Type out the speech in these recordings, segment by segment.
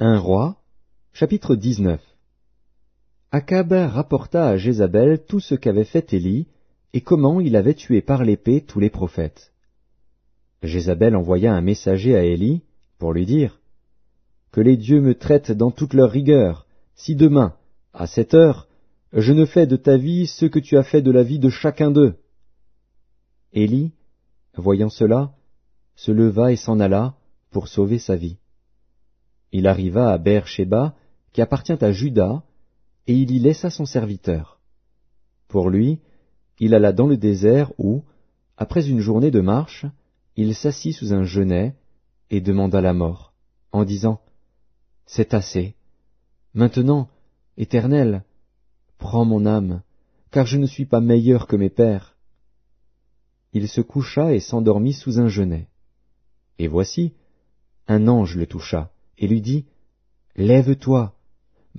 1 Roi, chapitre 19. Akab rapporta à Jézabel tout ce qu'avait fait Élie, et comment il avait tué par l'épée tous les prophètes. Jézabel envoya un messager à Élie, pour lui dire, « Que les dieux me traitent dans toute leur rigueur, si demain, à cette heure, je ne fais de ta vie ce que tu as fait de la vie de chacun d'eux. » Élie, voyant cela, se leva et s'en alla pour sauver sa vie. Il arriva à Beër-Shéba, qui appartient à Juda, et il y laissa son serviteur. Pour lui, il alla dans le désert où, après une journée de marche, il s'assit sous un genêt et demanda la mort, en disant, « C'est assez. Maintenant, Éternel, prends mon âme, car je ne suis pas meilleur que mes pères. » Il se coucha et s'endormit sous un genêt. Et voici, un ange le toucha, et lui dit, « Lève-toi, mange. »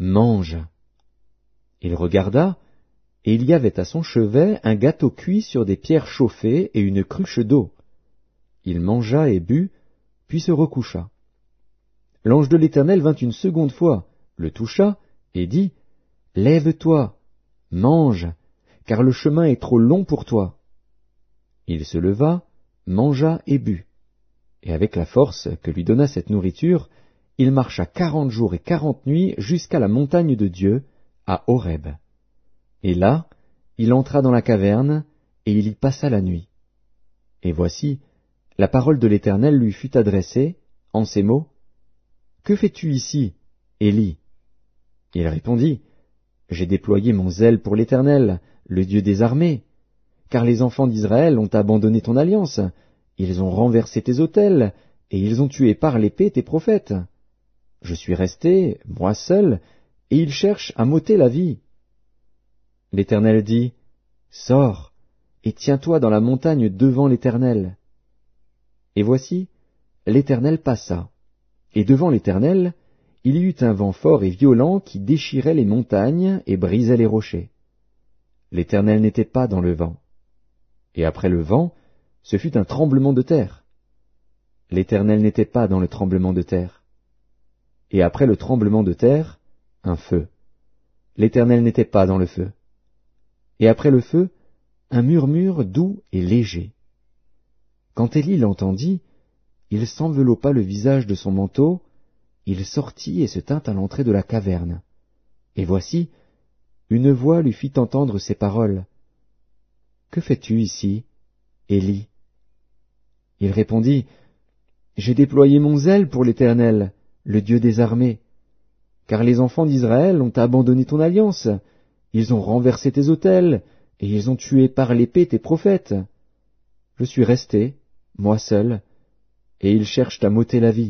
Il regarda, et il y avait à son chevet un gâteau cuit sur des pierres chauffées et une cruche d'eau. Il mangea et but, puis se recoucha. L'ange de l'Éternel vint une seconde fois, le toucha, et dit, « Lève-toi, mange, car le chemin est trop long pour toi. » Il se leva, mangea et but. Et avec la force que lui donna cette nourriture, il marcha 40 jours et 40 nuits jusqu'à la montagne de Dieu, à Horeb. Et là, il entra dans la caverne, et il y passa la nuit. Et voici, la parole de l'Éternel lui fut adressée, en ces mots, « Que fais-tu ici, Élie ?» Il répondit, « J'ai déployé mon zèle pour l'Éternel, le Dieu des armées, car les enfants d'Israël ont abandonné ton alliance, ils ont renversé tes autels, et ils ont tué par l'épée tes prophètes. Je suis resté, moi seul, et ils cherchent à m'ôter la vie. » L'Éternel dit, « Sors, et tiens-toi dans la montagne devant l'Éternel. » Et voici, l'Éternel passa, et devant l'Éternel, il y eut un vent fort et violent qui déchirait les montagnes et brisait les rochers. L'Éternel n'était pas dans le vent. Et après le vent, ce fut un tremblement de terre. L'Éternel n'était pas dans le tremblement de terre. Et après le tremblement de terre, un feu. L'Éternel n'était pas dans le feu. Et après le feu, un murmure doux et léger. Quand Élie l'entendit, il s'enveloppa le visage de son manteau, il sortit et se tint à l'entrée de la caverne. Et voici, une voix lui fit entendre ces paroles. « Que fais-tu ici, Élie ?» Il répondit, « J'ai déployé mon zèle pour l'Éternel, le Dieu des armées, car les enfants d'Israël ont abandonné ton alliance, ils ont renversé tes autels, et ils ont tué par l'épée tes prophètes. Je suis resté, moi seul, et ils cherchent à m'ôter la vie. »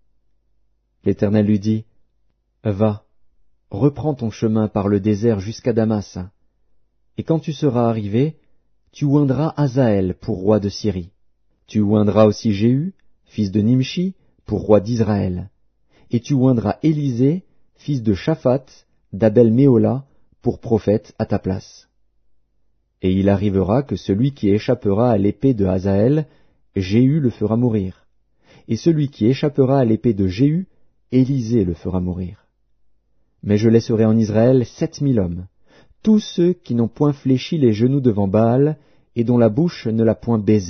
L'Éternel lui dit, « Va, reprends ton chemin par le désert jusqu'à Damas, et quand tu seras arrivé, tu oindras Hazaël pour roi de Syrie. Tu oindras aussi Jéhu, fils de Nimshi, pour roi d'Israël, et tu oindras Élisée, fils de Shaphat, d'Abel-Méhola, pour prophète à ta place. Et il arrivera que celui qui échappera à l'épée de Hazaël, Jéhu le fera mourir, et celui qui échappera à l'épée de Jéhu, Élisée le fera mourir. Mais je laisserai en Israël 7000 hommes, tous ceux qui n'ont point fléchi les genoux devant Baal, et dont la bouche ne l'a point baisé. »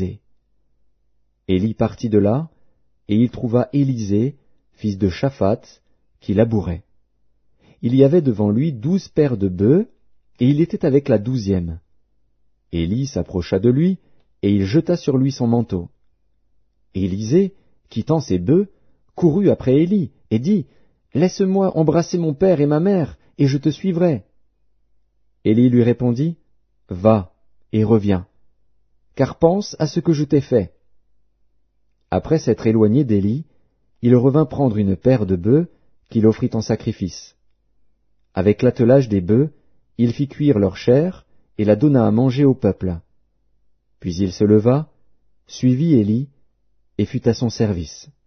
Élie partit de là, et il trouva Élisée, fils de Shaphat, qui labourait. Il y avait devant lui 12 paires de bœufs, et il était avec la 12e. Élie s'approcha de lui, et il jeta sur lui son manteau. Élisée, quittant ses bœufs, courut après Élie, et dit, « Laisse-moi embrasser mon père et ma mère, et je te suivrai. » Élie lui répondit, « Va, et reviens, car pense à ce que je t'ai fait. » Après s'être éloigné d'Élie, il revint prendre une paire de bœufs qu'il offrit en sacrifice. Avec l'attelage des bœufs, il fit cuire leur chair et la donna à manger au peuple. Puis il se leva, suivit Élie, et fut à son service.